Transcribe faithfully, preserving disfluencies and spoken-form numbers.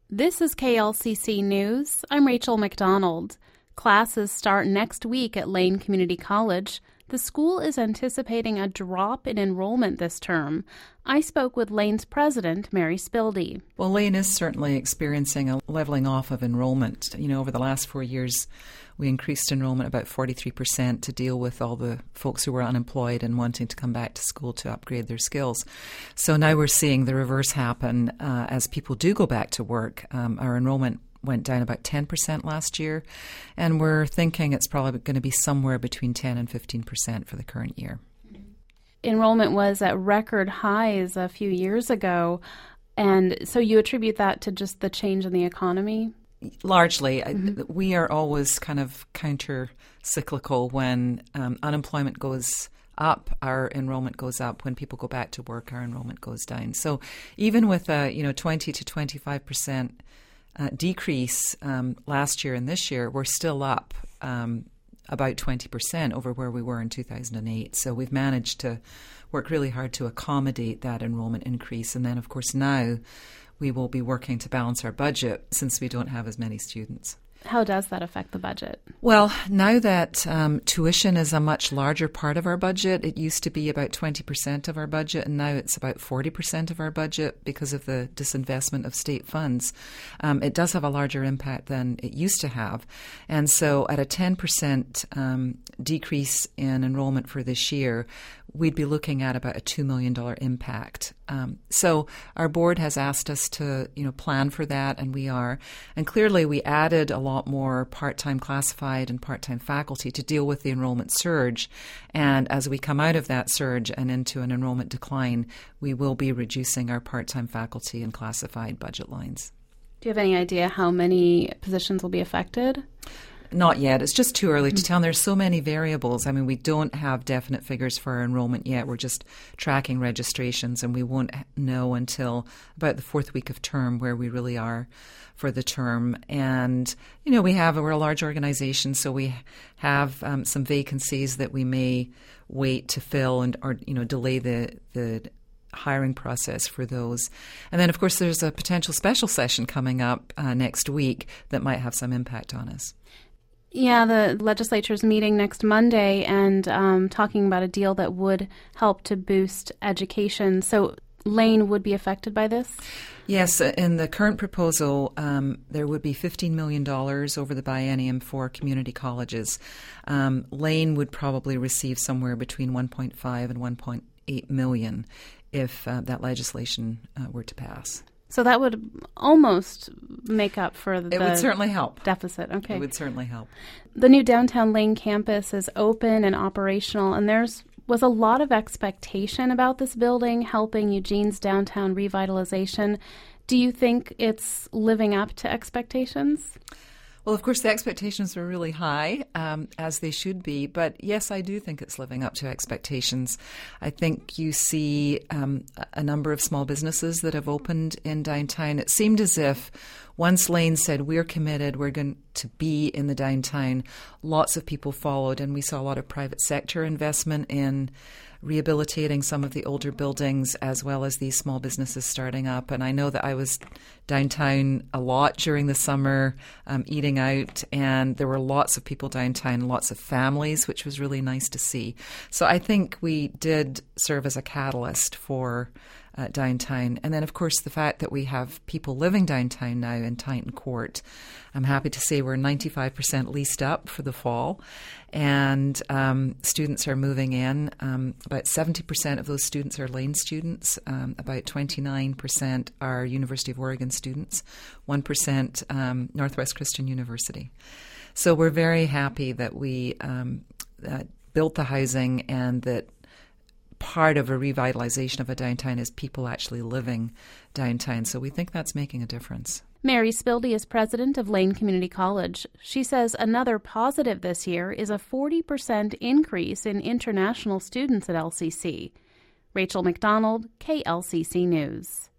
This is K L C C News. I'm Rachel McDonald. Classes start next week at Lane Community College. The school is anticipating a drop in enrollment this term. I spoke with Lane's president, Mary Spildy. Well, Lane is certainly experiencing a leveling off of enrollment. You know, over the last four years, we increased enrollment about forty-three percent to deal with all the folks who were unemployed and wanting to come back to school to upgrade their skills. So now we're seeing the reverse happen uh, as people do go back to work. Um, our enrollment went down about ten percent last year, and we're thinking it's probably going to be somewhere between ten and fifteen percent for the current year. Enrollment was at record highs a few years ago, and so you attribute that to just the change in the economy? Largely. Mm-hmm. We are always kind of counter-cyclical. When um, unemployment goes up, our enrollment goes up. When people go back to work, our enrollment goes down. So even with a you know twenty to twenty-five percent uh, decrease um, last year and this year, we're still up um, about twenty percent over where we were in two thousand eight. So we've managed to work really hard to accommodate that enrollment increase. And then, of course, now we will be working to balance our budget since we don't have as many students. How does that affect the budget? Well, now that um, tuition is a much larger part of our budget, it used to be about twenty percent of our budget, and now it's about forty percent of our budget because of the disinvestment of state funds. Um, it does have a larger impact than it used to have. And so at a ten percent um, decrease in enrollment for this year, we'd be looking at about a two million dollars impact. Um, so our board has asked us to, you know, plan for that, and we are. And clearly we added a lot more part-time classified and part-time faculty to deal with the enrollment surge. And as we come out of that surge and into an enrollment decline, we will be reducing our part-time faculty and classified budget lines. Do you have any idea how many positions will be affected? Not yet. It's just too early to tell. And there's so many variables. I mean, we don't have definite figures for our enrollment yet. We're just tracking registrations, and we won't know until about the fourth week of term where we really are for the term. And, you know, we have, we're a large organization, so we have um, some vacancies that we may wait to fill and, or, you know, delay the, the hiring process for those. And then, of course, there's a potential special session coming up uh, next week that might have some impact on us. Yeah, the legislature's meeting next Monday and um, talking about a deal that would help to boost education. So Lane would be affected by this? Yes, in the current proposal, um, there would be fifteen million dollars over the biennium for community colleges. Um, Lane would probably receive somewhere between one point five and one point eight million if uh, that legislation uh, were to pass. So that would almost make up for the It would certainly help. deficit. Okay. It would certainly help. The new downtown Lane campus is open and operational, and there's was a lot of expectation about this building helping Eugene's downtown revitalization. Do you think it's living up to expectations? Well, of course, the expectations were really high, um, as they should be. But yes, I do think it's living up to expectations. I think you see um, a number of small businesses that have opened in downtown. It seemed as if once Lane said, we're committed, we're going to be in the downtown, lots of people followed, and we saw a lot of private sector investment in rehabilitating some of the older buildings as well as these small businesses starting up. And I know that I was downtown a lot during the summer um, eating out, and there were lots of people downtown, lots of families, which was really nice to see. So I think we did serve as a catalyst for Uh, downtown. And then, of course, the fact that we have people living downtown now in Tyneton Court. I'm happy to say we're ninety-five percent leased up for the fall, and um, students are moving in. Um, about seventy percent of those students are Lane students. Um, about twenty-nine percent are University of Oregon students, one percent um, Northwest Christian University. So we're very happy that we um, uh, built the housing, and that part of a revitalization of a downtown is people actually living downtown. So we think that's making a difference. Mary Spildy is president of Lane Community College. She says another positive this year is a forty percent increase in international students at L C C. Rachel McDonald, K L C C News.